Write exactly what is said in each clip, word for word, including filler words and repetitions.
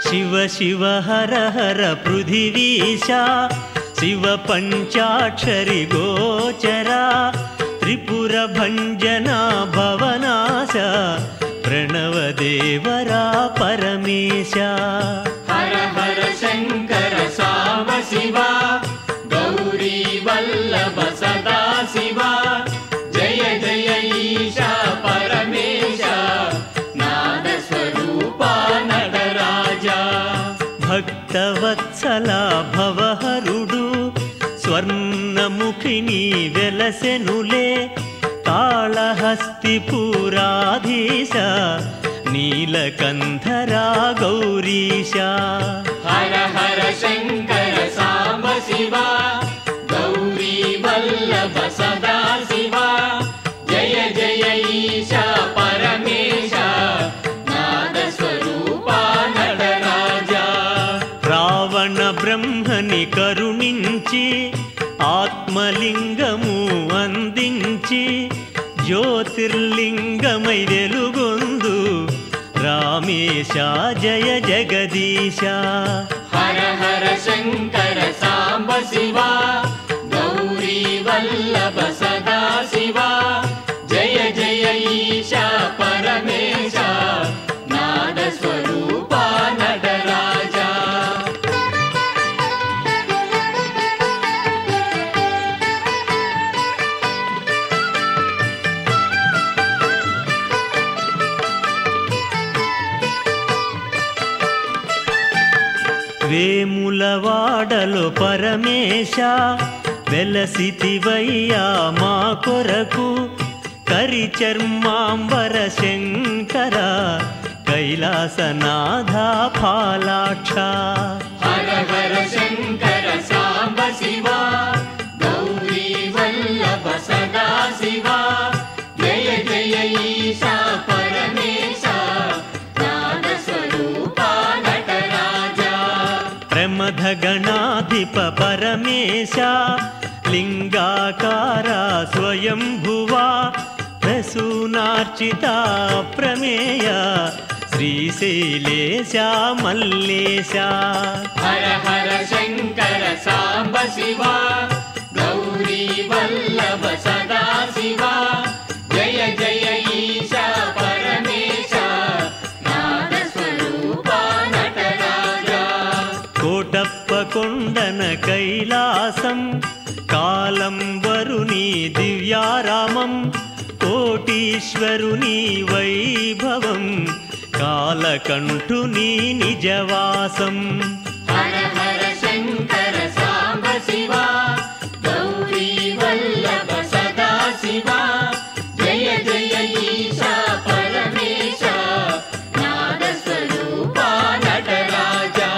शिव शिव हर हर पृथिवीशा शिव पंचाक्षरी गोचरा त्रिपुर भंजना भवनाशा प्रणव देवरा परमेशा हर हर शंकर साम शिवा गौरी वल्लभ सदा शिवा जय जय ईशा परमेशा नाद स्वरूपा नटराजा भक्तवत्सला भवहरुडु स्वर्णमुखिनी वेलसेनुले काళहस्तिपुराधीश नीलकंधरा गौरीशा हर हर शंकर साम शिवा गौरी वल्लभ सदा शिवा जय जय ईशा परमेशा नाद स्वरूपा नटराजा रावण ब्रह्मनि करुणिंచి ఆత్మలింగము అందించి జ్యోతిర్లింగమై వెలుగొందు రామేశ జయ జగదీశ हर हर शंकर साम शिवा गौरी वल्लभ सदा शिवा जय जय ईशा परमेशा नाद स्वरूपा नटराजा వేములవాడలో పరమేశ వెలసితివయ్యా మా కొరకు కరిచర్మాంబర శంకర కైలాసనాథ ఫాలాక్ష हर हर शंकर साम शिवा गौरी वल्लभ सदा शिवा जय जय ईशा परमेशा नाद स्वरूपा नटराजा ప్రమథ గణాధిప పరమేశ లింగాకార స్వయంభువా ప్రసూనార్చిత ప్రమేయ శ్రీశైలేశ మల్లేశ हर हर शंकर साम शिवा गौरी वल्लभ सदा शिवा जय जय ईशा परमेशा नाद स्वरूपा नटराजा కోటప్ప కొండన కైలాసం కాలం వరుని దివ్యారామం కోటీశ్వరుని వైభవం కాలకంఠుని నిజవాసం हर हर शंकर साम शिवा गौरी वल्लभ सदा शिवा जय जय ईशा परमेशा नाद स्वरूपा नटराजा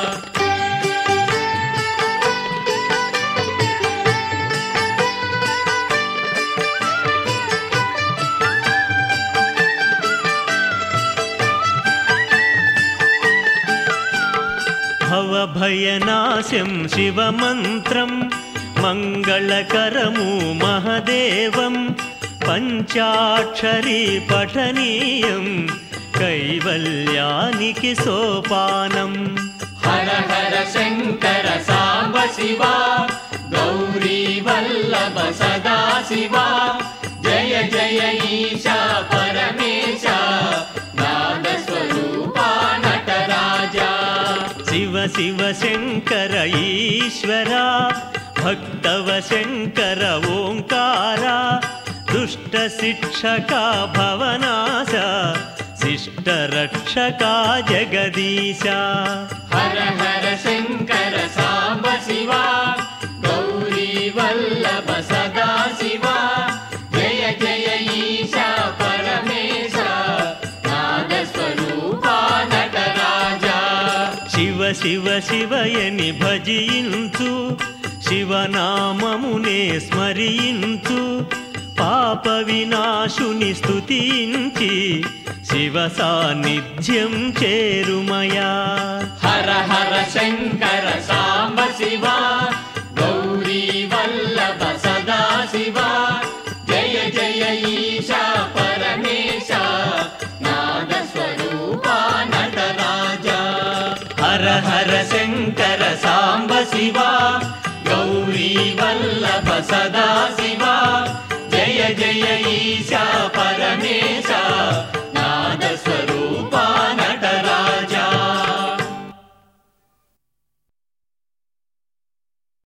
భవభయనాశం శివమంత్రం మంగళకరము మహదేవం పంచాక్షరీ పఠనీయం కైవల్యానికి సోపానం हर हर शंकर साम शिवा गौरी वल्लभ सदा शिवा जय जय ईशा परमेशा नाद स्वरूपा नटराजा శివ శివ శంకర ఈశ్వర భక్తవ శంకర ఓంకార దుష్ట శిక్షక భవనాశ శిష్ట రక్షక జగదీశ हर हर शंकर साम शिवा गौरी वल्लभ सदा शिवा जय जय ईशा परमेशा नाद स्वरूपा नटराजा శివ శివ శివయని భజించు శివనామమునే స్మరించు పాప వినాశుని స్తుతించి శివ సాన్నిధ్యం చేరుమయా हर हर शंकर साम शिवा गौरी वल्लभ सदा शिवा जय जय ईशा परमेशा नाद स्वरूपा नटराजा హర హర శంకర సాంబ శివ గౌరీ వల్లభ సదా శివ జయ జయ ఈశా పరమేశ్వర